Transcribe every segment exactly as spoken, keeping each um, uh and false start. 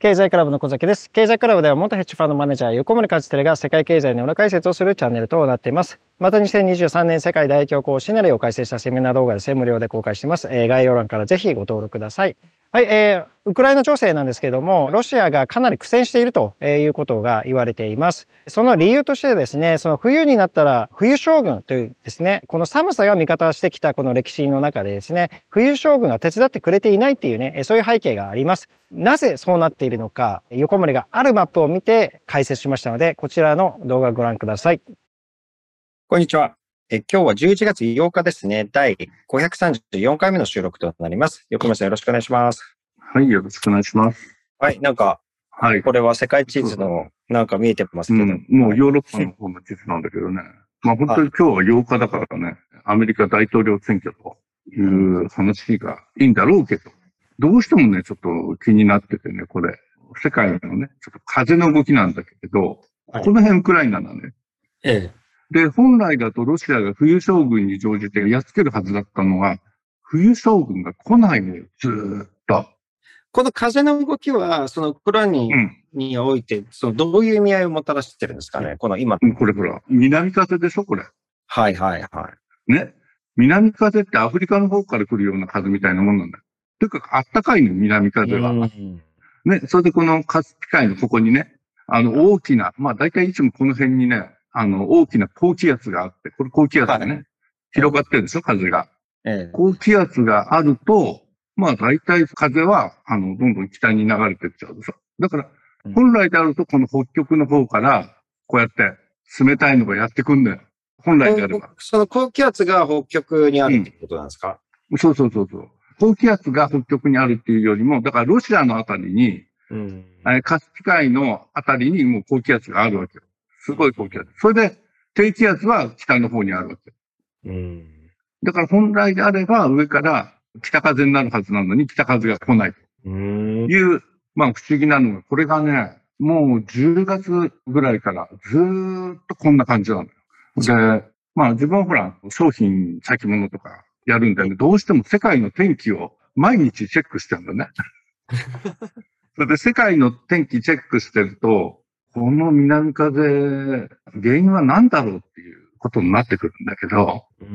経済クラブの小崎です。経済クラブでは元ヘッジファンドマネージャー横森和輝が世界経済の裏解説をするチャンネルとなっています。またにせんにじゅうさんねん世界大恐慌シナリオを解説したセミナー動画ですね、無料で公開しています。えー、概要欄からぜひご登録ください。はい、えー、ウクライナ情勢なんですけども、ロシアがかなり苦戦しているということが言われています。その理由としてですね、その冬になったら冬将軍というですね、この寒さが味方してきたこの歴史の中でですね、冬将軍が手伝ってくれていないっていうね、そういう背景があります。なぜそうなっているのか、横森があるマップを見て解説しましたので、こちらの動画をご覧ください。こんにちは。え今日はじゅういちがつようかですね。だいごひゃくさんじゅうよんかいめの収録となります。横森さんよろしくお願いします。 はい、よろしくお願いします。 はい、なんか、はい、これは世界地図のなんか見えてますけど。うん、 もうヨーロッパの方の地図なんだけどね。まあ本当に今日はようかだからね、アメリカ大統領選挙という話がいいんだろうけど、どうしてもね、ちょっと気になっててね、これ、世界のね、ちょっと風の動きなんだけど、はい、この辺ウクライナなのね。ええ。で、本来だとロシアが冬将軍に乗じてやっつけるはずだったのが、冬将軍が来ないのよ、ずーっと。 この風の動きは、そのウクライナにおいて、そのどういう意味合いをもたらしてるんですかね、この今。 これほら、南風でしょ、これ。 はいはいはい。 ね。南風ってアフリカの方から来るような風みたいなもんなんだよ。というか、あったかいの、南風は。ね。それでこのカスピ海のここにね、あの、大きな、まあ大体いつもこの辺にね、あの、大きな高気圧があって、これ高気圧がね、はい、広がってるでしょ、風が。ええ、高気圧があると、まあ大体風は、あの、どんどん北に流れていっちゃうでしょ。だから、本来であるとこの北極の方から、こうやって冷たいのがやってくんだよ。本来であれば。 その高気圧が北極にあるってことなんですか？ うん、そうそうそうそう。高気圧が北極にあるっていうよりも、だからロシアのあたりに、うん、カスピ海のあたりにもう高気圧があるわけよ。すごい高気圧。それで、低気圧は北の方にあるわけ。うん、だから本来であれば上から北風になるはずなのに北風が来ないという、まあ不思議なのが、これがね、もうじゅうがつぐらいからずーっとこんな感じなのよ。で、まあ自分はほら、商品先物とかやるんでね、どうしても世界の天気を毎日チェックしてるんだね。それで世界の天気チェックしてると、この南風、原因は何だろうっていうことになってくるんだけど、うん、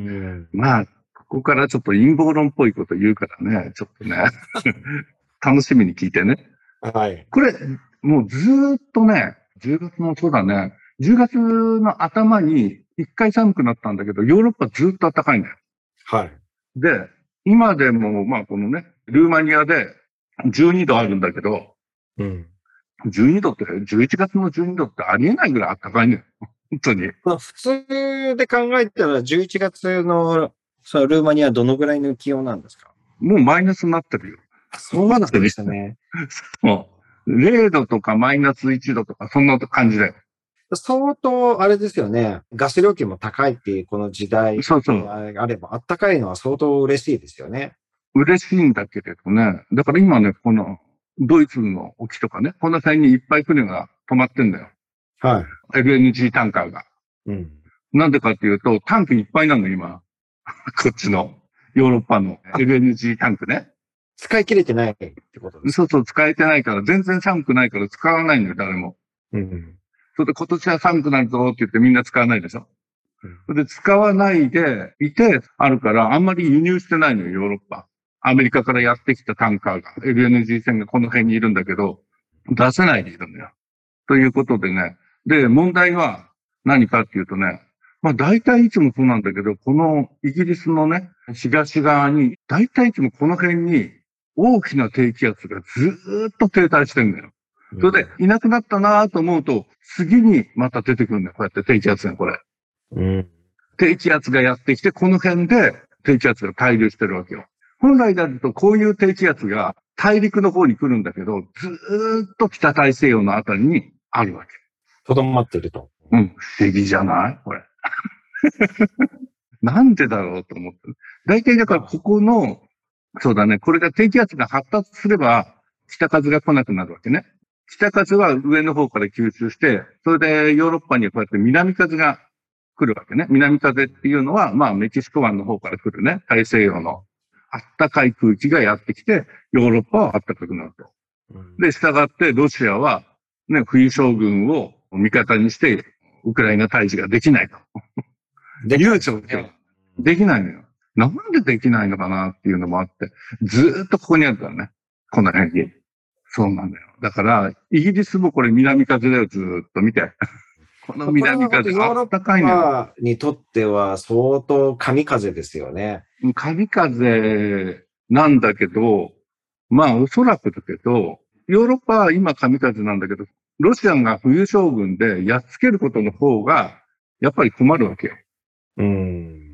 まあ、ここからちょっと陰謀論っぽいこと言うからね、ちょっとね、楽しみに聞いてね。はい。これ、もうずーっとね、じゅうがつもそうだね、じゅうがつの頭に一回寒くなったんだけど、ヨーロッパずーっと暖かいんだよ。はい。で、今でも、まあこのね、ルーマニアでじゅうにどあるんだけど、うん。じゅうにどって、じゅういちがつのじゅうにどってありえないぐらい暖かいね。本当に。 普通で考えたらじゅういちがつのそのルーマニアはどのぐらいの気温なんですか？ もうマイナスになってるよ。 そうなんですね。 そう。れいどとかマイナスいちどとかそんな感じだよ。 相当あれですよね。ガス料金も高いっていうこの時代があれば、あったかいのは相当嬉しいですよね。 嬉しいんだけれどね。だから今ね、このドイツの沖とかね、この辺にいっぱい船が止まってんだよ。はい。エルエヌジー タンカーが。うん。なんでかっていうと、タンクいっぱいなの、今。こっちの、ヨーロッパの エルエヌジー タンクね。 使い切れてないってことですか？ そうそう、使えてないから、全然寒くないから使わないのよ、誰も。うん。それで今年は寒くなるぞって言ってみんな使わないでしょ。うん、それで使わないでいてあるから、あんまり輸入してないのよ、ヨーロッパ。アメリカからやってきたタンカーが、エルエヌジー 船がこの辺にいるんだけど、出せないでいるんだよ。ということでね。で、問題は何かっていうとね、まあ大体いつもそうなんだけど、このイギリスのね、東側に、大体いつもこの辺に大きな低気圧がずーっと停滞してるんだよ。それで、いなくなったなと思うと、次にまた出てくるんだよ。こうやって低気圧がこれ。うん、低気圧がやってきて、この辺で低気圧が滞留してるわけよ。本来だとこういう低気圧が大陸の方に来るんだけど、ずーっと北大西洋のあたりにあるわけ。 とどまってると。 うん、不思議じゃないこれ。なんでだろうと思って。大体だからここの、そうだね、これが低気圧が発達すれば、北風が来なくなるわけね。北風は上の方から吸収して、それでヨーロッパにはこうやって南風が来るわけね。南風っていうのは、まあメキシコ湾の方から来るね、大西洋のあったかい空気がやってきて、ヨーロッパはあったかくなると。 で、従ってロシアは、ね、冬将軍を味方にして、ウクライナ退治ができないと。 できないですいう状況。できないのよ。なんでできないのかなっていうのもあって、ずーっとここにあるからね。この辺に。そうなんだよ。だから、イギリスもこれ南風だよ、ずーっと見て。この南風、 ヨーロ暖かいのよ。 にとっては相当神風ですよね。 神風なんだけど、まあおそらくだけど、ヨーロッパは今神風なんだけど、ロシアが冬将軍でやっつけることの方が、やっぱり困るわけよ。 うん。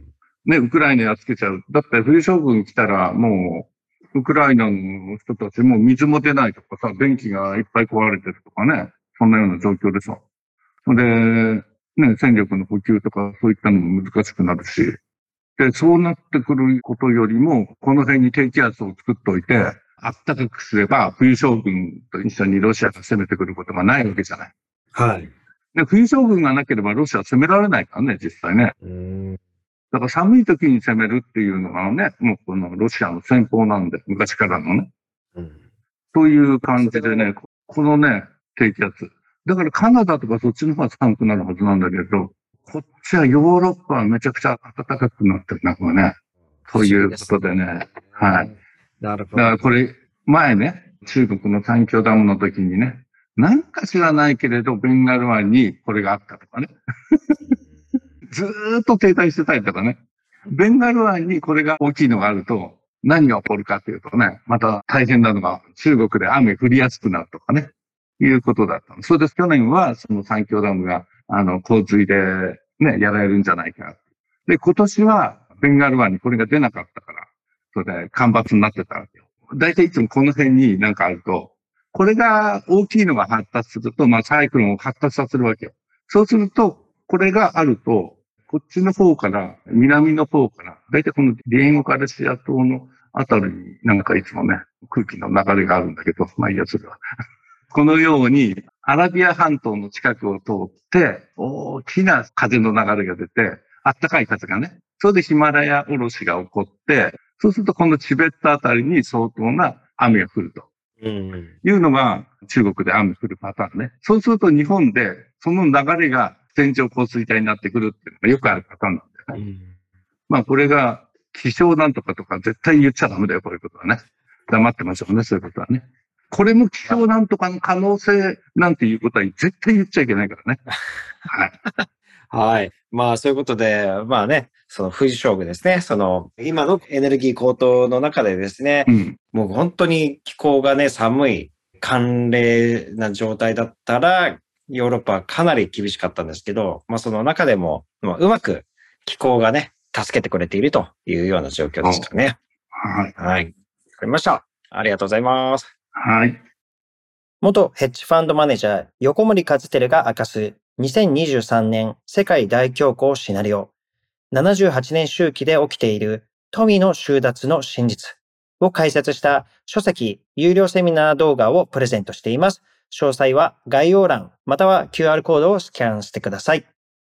ね、ウクライナやっつけちゃう。だって冬将軍来たらもう、ウクライナの人たちも水も出ないとかさ、電気がいっぱい壊れてるとかね、そんなような状況でさ。で、ね、戦力の補給とかそういったのも難しくなるし。で、そうなってくることよりも、この辺に低気圧を作っておいて、あったかくすれば、冬将軍と一緒にロシアが攻めてくることがないわけじゃない。 はい。 で、冬将軍がなければロシアは攻められないからね、実際ね。 うん。 だから寒い時に攻めるっていうのがね、もうこのロシアの戦法なんで、昔からのね。 うん。 そういう感じでね、このね、低気圧。だからカナダとかそっちの方が寒くなるはずなんだけど、こっちはヨーロッパはめちゃくちゃ暖かくなってるな、これね。ということでね。はい。 なるほど。 だからこれ、前ね、中国の三峡ダムの時にね、なんか知らないけれど、ベンガル湾にこれがあったとかね。ずーっと停滞してたりとかね。ベンガル湾にこれが大きいのがあると、何が起こるかっていうとね、また大変なのが中国で雨降りやすくなるとかね、いうことだったの。それで去年はその三峡ダムが、あの、洪水でね、やられるんじゃないか。で、今年はベンガル湾にこれが出なかったから、それで干ばつになってたわけよ。だいたいいつもこの辺になんかあると、これが大きいのが発達すると、まあサイクロンを発達させるわけよ。そうすると、これがあると、こっちの方から、南の方から、だいたいこのリエンゴカルシア島のあたりになんかいつもね、空気の流れがあるんだけど、まあいいやつだ。このように、アラビア半島の近くを通って、大きな風の流れが出て、あったかい風がね、それでヒマラヤおろしが起こって、そうするとこのチベットあたりに相当な雨が降ると。うん、いうのが中国で雨降るパターンね。そうすると日本でその流れが線状降水帯になってくるっていうのがよくあるパターンなんだよね。うん、まあこれが気象なんとかとか絶対言っちゃダメだよ、こういうことはね。黙ってましょうね、そういうことはね。これも気象なんとかの可能性なんていうことは絶対言っちゃいけないからね。はい。 はい。まあそういうことで、まあね、その冬将軍ですね。その今のエネルギー高騰の中でですね、うん、もう本当に気候がね、寒い、寒冷な状態だったら、ヨーロッパはかなり厳しかったんですけど、まあその中でも、まあ、うまく気候がね、助けてくれているというような状況ですかね。 はい。 はい。わかりました。ありがとうございます。 はい。 元ヘッジファンドマネージャー、横森和輝が明かすにせんにじゅうさんねん世界大恐慌シナリオ、ななじゅうはちねん周期で起きている富の収奪の真実を解説した書籍、有料セミナー動画をプレゼントしています。詳細は概要欄または キューアール コードをスキャンしてください。